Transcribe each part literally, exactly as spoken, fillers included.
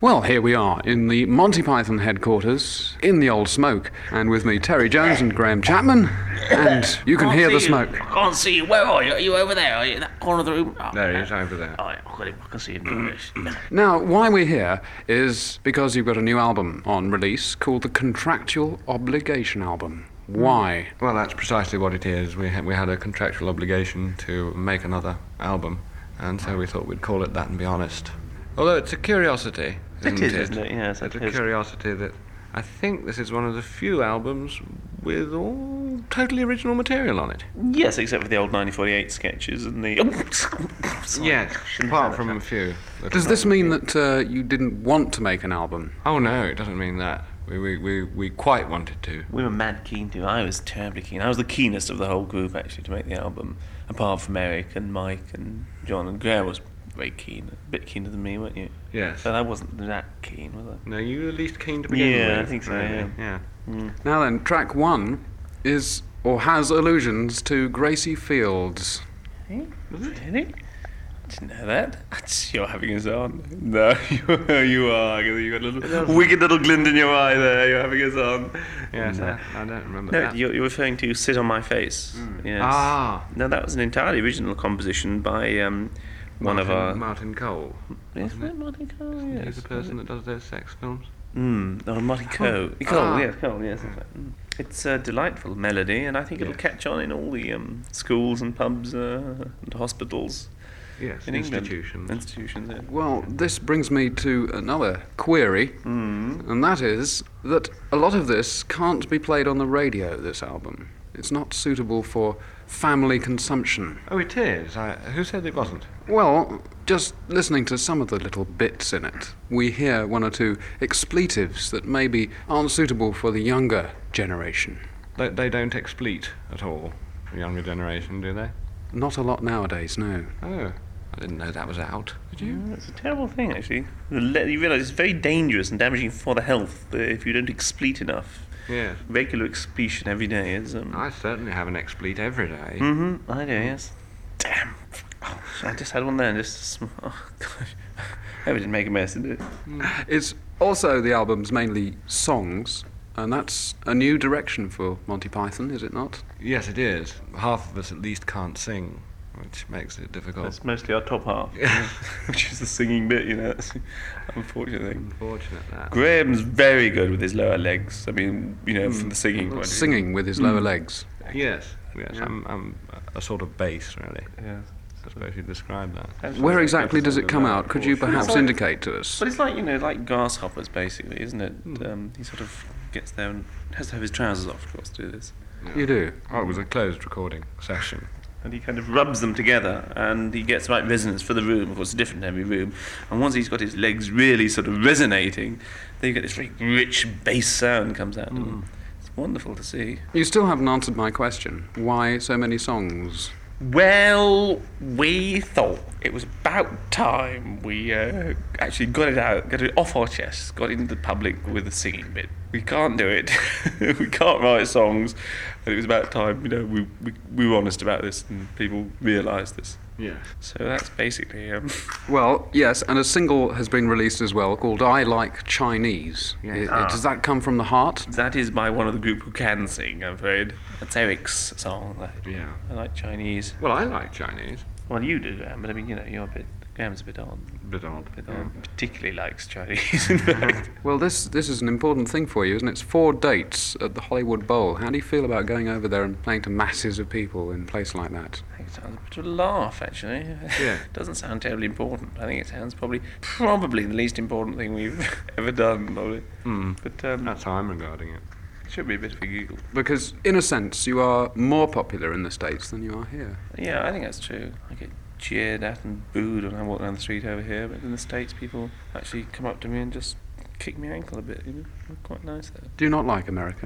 Well, here we are in the Monty Python headquarters in the Old Smoke, and with me Terry Jones and Graham Chapman, and you can hear the smoke. I can't see you. Where are you? Are you over there? Are you in that corner of the room? Oh, there he is, over there. Oh, I've got him. I can see him doing this. Now, why we're here is because you've got a new album on release called the Contractual Obligation Album. Why? Well, that's precisely what it is. We had, we had a contractual obligation to make another album, and so we thought we'd call it that and be honest. Although it's a curiosity, isn't it is, it? isn't it? Yes, it's it a is. curiosity that I think this is one of the few albums with all totally original material on it. Yes, except for the old nineteen forty-eight sketches and the... Oh, sorry. Yes, Shouldn't apart have from that. a few. Does this mean that uh, you didn't want to make an album? Oh no, it doesn't mean that. We, we, we, we quite wanted to. We were mad keen to. I was terribly keen. I was the keenest of the whole group, actually, to make the album, apart from Eric and Mike and John, and Graham was very keen, a bit keener than me, weren't you? Yes. But I wasn't that keen, was I? No, you were the least keen to begin Yeah, with. I think so, really. yeah. yeah. Mm. Now then, track one is, or has allusions to Gracie Fields. Hey, really? I didn't know that. You're having us on. No, you, you are. You got a little wicked little glint in your eye there. You're having us on. Yes, No. I, I don't remember No, that. you're, you're referring to "Sit on My Face." Yes. Ah. No, that was an entirely original composition by um, one Martin, of our. Martin Cole. Is that Martin Cole? Yes. He's the person that does those sex films. Mm, oh, Martin Cole. Cole, Ah. yes, Cole, yes. That's right. Mm. It's a delightful melody, and I think it'll Yes. catch on in all the um, schools and pubs uh, and hospitals Yes, in England. institutions. Institutions, yeah. Well, this brings me to another query, Mm. and that is that a lot of this can't be played on the radio, this album. It's not suitable for family consumption. Oh, it is. I, who said it wasn't? Well, just listening to some of the little bits in it, we hear one or two expletives that maybe aren't suitable for the younger generation. They, they don't expleet at all, the younger generation, do they? Not a lot nowadays, no. Oh, I didn't know that was out. Did you? Yeah, it's a terrible thing, actually. The le- You realise it's very dangerous and damaging for the health uh, if you don't explete enough. Yes. Regular expletion every day is... Um, I certainly have an expleet every day. Mm-hmm, I do, yes. Damn. Oh, I just had one there and just... Oh, gosh. I hope it didn't make a mess, did it? It's also the album's mainly songs, and that's a new direction for Monty Python, is it not? Yes, it is. Half of us at least can't sing, which makes it difficult. That's mostly our top half, which is the singing bit, you know. That's the unfortunate thing. Unfortunate that. Graham's very good with his lower legs. I mean, you know, from the singing point of view. Singing with his lower legs. Yes, yes. Yeah. I'm, I'm a sort of bass, really. Yeah. I suppose you'd describe that. Where exactly does it come out? Could you perhaps It's like- indicate to us? But it's like, you know, like grasshoppers, basically, isn't it? Um, he sort of gets there and has to have his trousers off, of course, to do this. You do? Oh, it was a closed recording session. And he kind of rubs them together, and he gets the right resonance for the room. Of course, it's different in every room. And once he's got his legs really sort of resonating, then you get this very rich bass sound comes out. Mm. It's wonderful to see. You still haven't answered my question. Why so many songs? Well, we thought it was about time we uh, actually got it out, got it off our chests, got it into the public with the singing bit. We can't do it. We can't write songs, and it was about time. You know, we we, we were honest about this, and people realised this. Yes. So that's basically. Um, Well, yes, and a single has been released as well called I Like Chinese. Yes. I- I- Does that come from the heart? that is by one of the group who can sing, I'm afraid. That's Eric's song. that- Yeah. I like Chinese. Well, I like Chinese. Well, you do, Graham, but I mean, you know, you're a bit. Graham's a bit odd. Bit odd. A bit odd. Particularly likes Chinese, in fact. Well, this this is an important thing for you, isn't it? It's four dates at the Hollywood Bowl. How do you feel about going over there and playing to masses of people in a place like that? I think it sounds a bit of a laugh, actually. Yeah. It doesn't sound terribly important. I think it sounds probably probably the least important thing we've ever done, probably. Hmm. But um, That's how I'm regarding it. it should be a bit of a giggle. Because, in a sense, you are more popular in the States than you are here. Yeah, I think that's true. I get jeered at and booed when I walk down the street over here, but in the States, people actually come up to me and just kick my ankle a bit. You know, They're quite nice there. Do you not like America?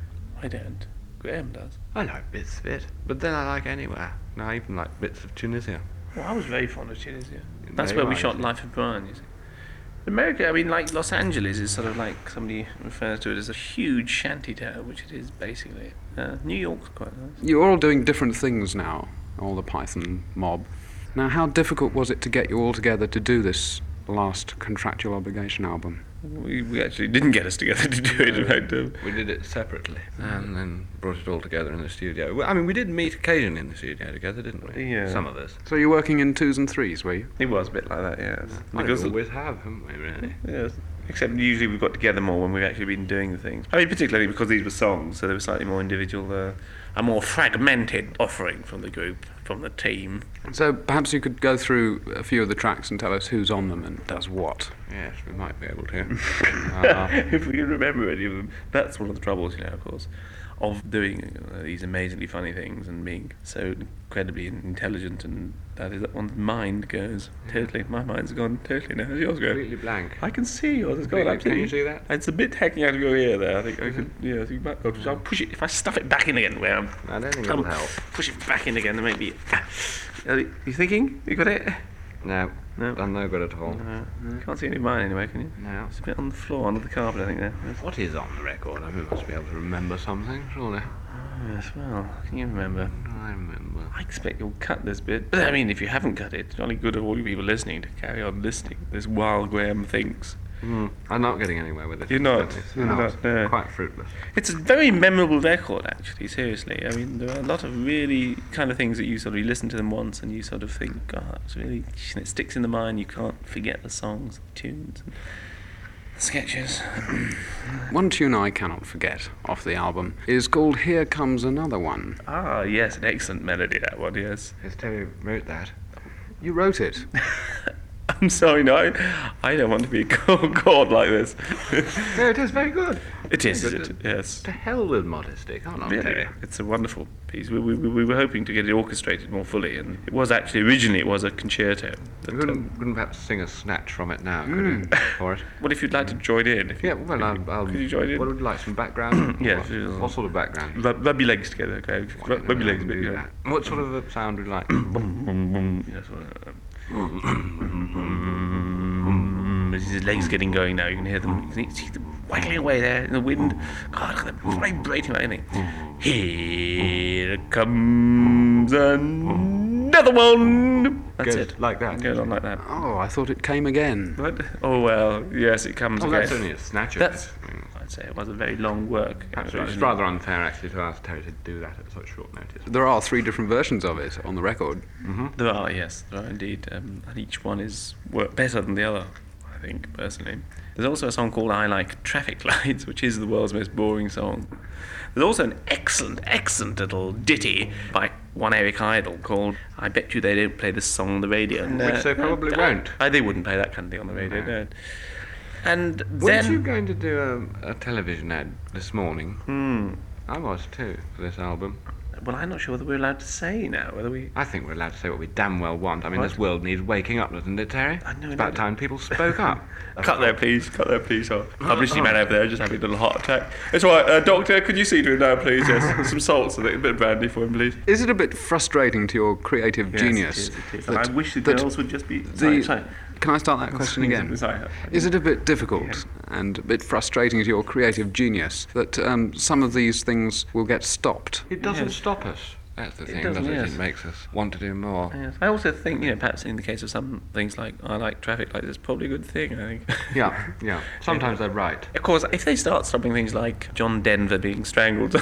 I don't. Graham does. I like bits of it, but then I like anywhere. And I even like bits of Tunisia. Well, I was very fond of Tunisia. That's Very where we right. shot Life of Brian, you see. America, I mean, like Los Angeles is sort of like, somebody refers to it as a huge shanty town, which it is basically. Uh, New York's quite nice. You're all doing different things now, all the Python mob. Now, how difficult was it to get you all together to do this last Contractual Obligation album? We, we actually didn't get us together to do it. In fact, um, We did it separately and then brought it all together in the studio. Well, I mean, we did meet occasionally in the studio together, didn't we? Yeah. Some of us. So you're working in twos and threes, were you? it was a bit like that, yes. We Because always have, haven't we, really? yes. Except usually we've got together more when we've actually been doing the things. I mean, particularly because these were songs, so they were slightly more individual, uh, a more fragmented offering from the group, from the team. So perhaps you could go through a few of the tracks and tell us who's on them and does what. Yes, we might be able to. uh, If we can remember any of them. That's one of the troubles, you know, of course, of doing uh, these amazingly funny things and being so incredibly intelligent, and that is that one's mind goes totally. My mind's gone totally now. How's yours go? completely blank. I can see yours has gone Really? absolutely. Can you see that? It's a bit hacking out of your ear there. I think I could. Yeah, I think might, I'll push it. If I stuff it back in again, where I'm, I don't think um, it'll help. push it back in again, then maybe. Are you thinking? You got it? No, No. done no good at all. Uh, you can't see any of mine anyway, can you? No. It's a bit on the floor, under the carpet, I think. There. Yes. What is on the record? I mean, we must be able to remember something, surely. Oh, yes. Well, can you remember? I remember. I expect you'll cut this bit. But I mean, if you haven't cut it, it's only good of all you people listening to carry on listening. This while Graham thinks. Mm, I'm not getting anywhere with it. You're not. It's You're not. No. quite fruitless. It's a very memorable record, actually. Seriously, I mean, there are a lot of really kind of things that you sort of you listen to them once and you sort of think, God, it's really, and it sticks in the mind. You can't forget the songs, the tunes, and the sketches. One tune I cannot forget off the album is called Here Comes Another One. Ah, yes, an excellent melody, that one. Yes. Yes, Terry wrote that. You wrote it. I'm sorry, no, I, I don't want to be called like this. No, it is very good. It is, Very it, good. yes. To hell with modesty, can't I, Really, Terry? it's a wonderful piece. We, we, we were hoping to get it orchestrated more fully, and it was actually originally it was a concerto. But, You couldn't, um, couldn't perhaps sing a snatch from it now, could you? For it? what if you'd like to join in? If you, Yeah, well, I'll, I'll, could you join in? what would you like, some background? Yeah, What, sure. what sort of background? Rub, rub your legs together, okay? Why Rub, don't rub your I legs a bit. do Yeah. that? What sort of a sound would you like? Boom, boom, boom. Yes, well, um, This is his legs getting going now. You can hear them. You can see them waggling away there in the wind. God, look at them vibrating like anything. Here comes another one. That's Goes it. like that. Goes on like that. Oh, I thought it came again. What? Oh well, yes, it comes Oh, again. that's only a snatch of That's- it. I mean, I'd say it was a very long work. perhaps Uh, it's rather unfair, actually, to ask Terry to do that at such short notice. There are three different versions of it on the record. There are, yes, there are indeed, um, and each one is work better than the other, I think, personally. There's also a song called I Like Traffic Lights, which is the world's most boring song. There's also an excellent, excellent little ditty by one Eric Idle called I Bet You They Don't Play This Song on the Radio. And, Which they probably uh, won't. Uh, they wouldn't play that kind of thing on the radio, No. no. And Weren't then... you going to do a, a television ad this morning? Hmm. I was too, for this album. Well, I'm not sure whether we're allowed to say now, whether we... I think we're allowed to say what we damn well want. I mean, What? this world needs waking up, doesn't it, Terry? I know, It's I about know. time people spoke up. Cut there, please. Cut there, please. Oh, publicity man over there just having a little heart attack. It's all right, uh, doctor. Could you see to him now, please? Yes, some salts, a bit of brandy for him, please. Is it a bit frustrating to your creative Yes, genius? it is, it is. And that- I wish the that girls would just be. the- Sorry, sorry. Can I start that question again? Sorry. Is it a bit difficult and a bit frustrating to your creative genius that um, some of these things will get stopped? It doesn't Yes. stop us. That's the It thing, doesn't, does it? yes. It makes us want to do more. Yes. I also think, you know, perhaps in the case of some things like I like traffic lights, it's probably a good thing. I think. Yeah, yeah. Sometimes they're right. Of course, if they start stopping things like John Denver being strangled,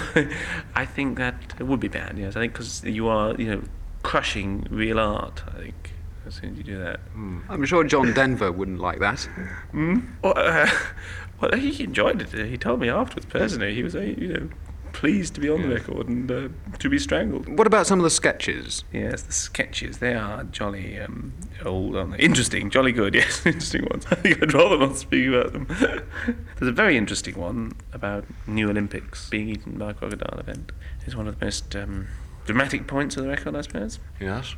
I think that it would be bad. Yes, I think because you are, you know, crushing real art. I think as soon as you do that. I'm sure John Denver wouldn't like that. Well, uh, well, he enjoyed it. He told me afterwards. Personally, he was, uh, you know, pleased to be on the record and uh, to be strangled. What about some of the sketches? Yes, the sketches, they are jolly um, old, aren't they? Interesting, jolly good, yes, interesting ones. I think I'd rather not speak about them. There's a very interesting one about New Olympics being eaten by a crocodile event. It's one of the most um, dramatic points of the record, I suppose. Yes,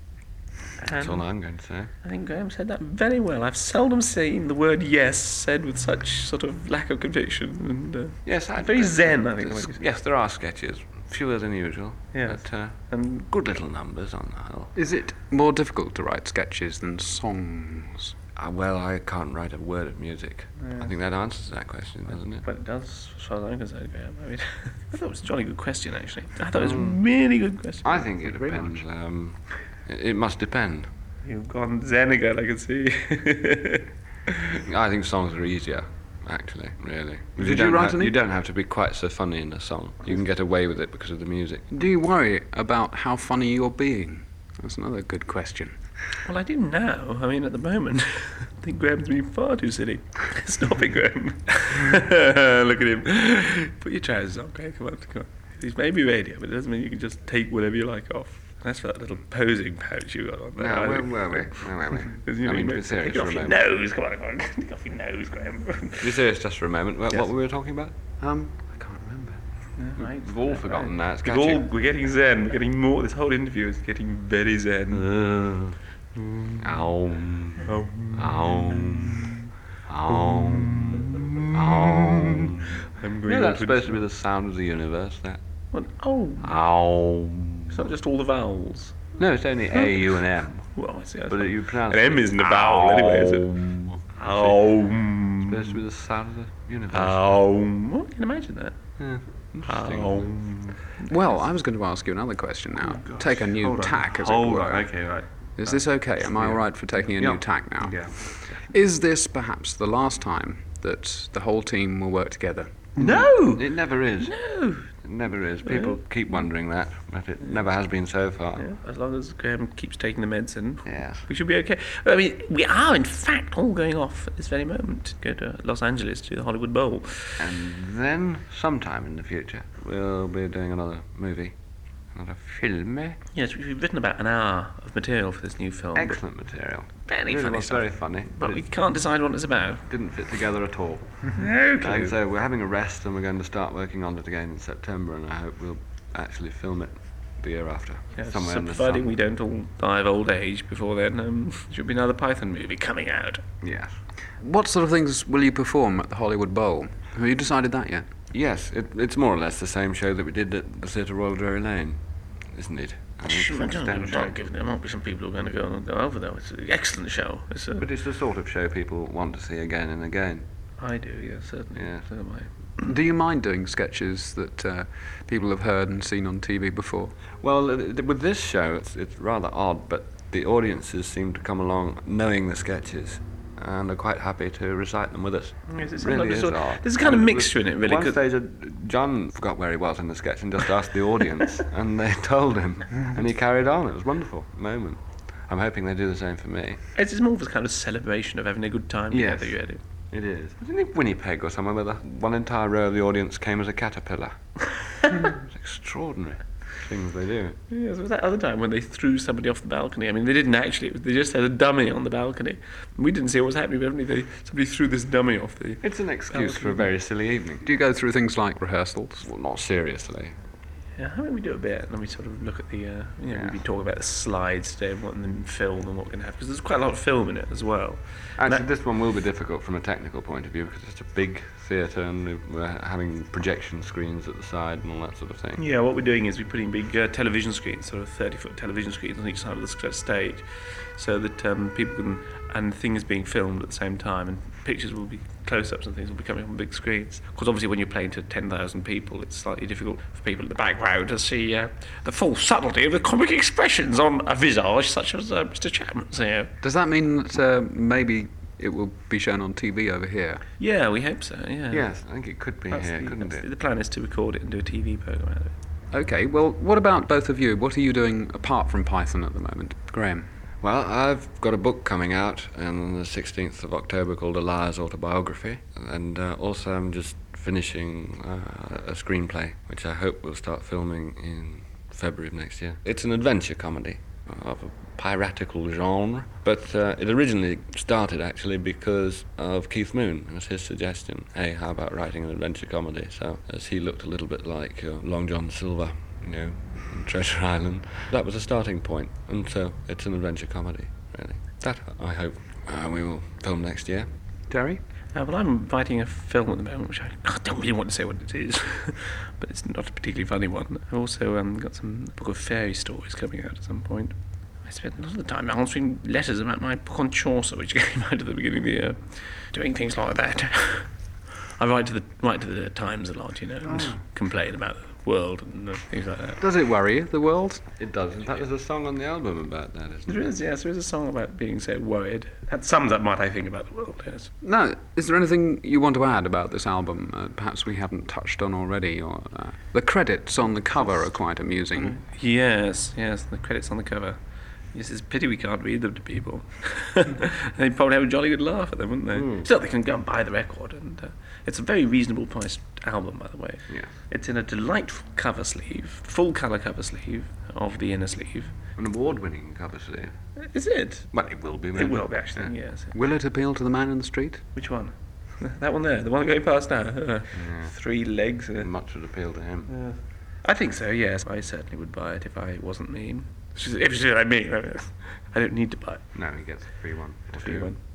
that's all And I'm going to say. I think Graham said that very well. I've seldom seen the word yes said with such sort of lack of conviction. And uh, Yes, I very zen, I think. Yes, the way you said yes, there are sketches, fewer than usual, Yes. but uh, And good little numbers on the whole. Is it more difficult to write sketches than songs? Uh, well, I can't write a word of music. Yeah. I think that answers that question, doesn't it? But it does, as far as I'm concerned, Graham. I mean, I thought it was a jolly good question, actually. I thought it was a really good question. I think it Thank you very depends. Um, it, it must depend. You've gone zen again, I can see. I think songs are easier, actually, really. Did you you don't write have, any? You don't have to be quite so funny in a song. You can get away with it because of the music. Do you worry about how funny you're being? That's another good question. Well, I do now. I mean, at the moment, I think Graham's being far too silly. Stop it, Graham. Look at him. Put your trousers on, okay? Come on, come on. He's maybe radio, but it doesn't mean you can just take whatever you like off. That's for that little posing pouch you got on there. Now, where were we? Where were we? Isn't it? I mean, to be serious Take it for a off your moment. nose. Come on, come on. Take off your nose, Graham. To be serious just for a moment. What, Yes. what were we talking about? Um, I can't remember. Right. We've all forgotten that. It's We've all, catchy. we're getting zen. We're getting more. This whole interview is getting very zen. Uh, ow. Oh. Ow. Ow. Ow. I'm You going know, on that's to supposed to be the sound of the universe, that. What? Oh, Ow. it's not just all the vowels. No, it's only A, U, and M. Well, I see. I But you pronounce An M isn't a vowel anyway, is it? Ow. Ow. Supposed to be the sound of the universe. Ow. Well, I can imagine that. Yeah, interesting. Ow. Well, I was going to ask you another question now. Take a new Hold on. tack, as Hold it were. on. Okay, right. Is this okay? Am I all right for taking a Yeah. new tack now? Yeah. Is this perhaps the last time that the whole team will work together? No. It never is. No. It never is. People keep wondering that, but it never has been so far. Yeah, as long as Graham keeps taking the medicine, Yes. we should be okay. I mean, we are in fact all going off at this very moment to go to Los Angeles to the Hollywood Bowl. And then, sometime in the future, we'll be doing another movie. Another film. eh? Yes, we've written about an hour of material for this new film. but- Excellent material. Very Really funny was stuff. very funny, But but we it can't decide what it's about. didn't fit together at all. Okay. Like I say, we're having a rest and we're going to start working on it again in September, and I hope we'll actually film it the year after. Yes, somewhere so in the providing sun. we don't all die of old age before then, um, should be another Python movie coming out. Yes. What sort of things will you perform at the Hollywood Bowl? Have you decided that yet? Yes, it, it's more or less the same show that we did at the Theatre Royal Drury Lane, isn't it? I mean, to an extent, Don't give- There might be some people who are going to go go over though. It's an excellent show. It's a, but it's the sort of show people want to see again and again. I do, yeah, certainly. Yeah. So do I. Do you mind doing sketches that uh, people have heard and seen on T V before? Well, uh, th- with this show, it's it's rather odd, but the audiences seem to come along knowing the sketches and are quite happy to recite them with us. Yes, it's really like a is sort of- odd. there's a kind of And mixture in it, really, One 'cause- stage, uh, John forgot where he was in the sketch and just asked the audience, and they told him, and he carried on. It was a wonderful moment. I'm hoping they do the same for me. It's just more of a kind of celebration of having a good time Yes. together, really. It is. Wasn't it Winnipeg or somewhere where the one entire row of the audience came as a caterpillar? It's extraordinary things they do. Yes, it was that other time when they threw somebody off the balcony. I mean, they didn't actually. They just had a dummy on the balcony. We didn't see what was happening, but evidently they, somebody threw this dummy off the... It's an excuse for a very silly evening. Do you go through things like rehearsals? Well, not seriously. Yeah, I mean, we do a bit, and then we sort of look at the, uh, you know, Yeah. we talk about the slides today and what in the film and what can happen, because there's quite a lot of film in it as well. Actually, That- this one will be difficult from a technical point of view because it's a big theatre and we're having projection screens at the side and all that sort of thing. Yeah, what we're doing is we're putting big uh, television screens, sort of thirty-foot television screens on each side of the s- stage, so that um, people can, and things being filmed at the same time, and pictures will be, close-ups and things will be coming on big screens. Because obviously when you're playing to ten thousand people, it's slightly difficult for people in the background to see uh, the full subtlety of the comic expressions on a visage such as uh, Mister Chapman's here. Does that mean that uh, maybe it will be shown on T V over here? Yeah, we hope so, yeah. Yes, I think it could be That's here, the, couldn't that's it? the, the plan is to record it and do a T V programme out of it. Okay, well, what about both of you? What are you doing apart from Python at the moment? Graham? Well, I've got a book coming out on the sixteenth of October called A Liar's Autobiography, and uh, also I'm just finishing uh, a screenplay, which I hope will start filming in February of next year. It's an adventure comedy of a piratical genre, but uh, it originally started actually because of Keith Moon. It was his suggestion, hey, how about writing an adventure comedy? So as he looked a little bit like uh, Long John Silver, you know, in Treasure Island, that was a starting point, and so it's an adventure comedy, really. That, I hope, uh, we will film next year. Terry? Uh, well, I'm writing a film at the moment, which I, I don't really want to say what it is, but it's not a particularly funny one. I've also um, got some book of fairy stories coming out at some point. I spent a lot of the time answering letters about my book on Chaucer, which came out at the beginning of the year, doing things like that. I write to the write to the Times a lot, you know, and Oh. complain about world and uh, things like that. Does it worry you, the world? It does. In fact, there's a song on the album about that, isn't There there? is, yes, there is a song about being so worried. That sums up what I think about the world, yes. No, is there anything you want to add about this album? Uh, perhaps we haven't touched on already. Or uh, the credits on the cover are quite amusing. Yes, yes, the credits on the cover. Yes, it's a pity we can't read them to people. They'd probably have a jolly good laugh at them, wouldn't they? Mm. Still, they can go and buy the record, and uh, it's a very reasonable priced album, by the way. Yeah. It's in a delightful cover sleeve, full colour cover sleeve of the inner sleeve. An award-winning cover sleeve. Is it? Well, it will be. It maybe. will be, actually, yes. Will it appeal to the man in the street? Which one? That one there, the one going past now. Uh, Yeah. Three legs. Uh, Much would appeal to him. I think so, yes. I certainly would buy it if I wasn't mean. If you see what I mean. I don't need to buy it. No, he gets a free one. Or Free two. one.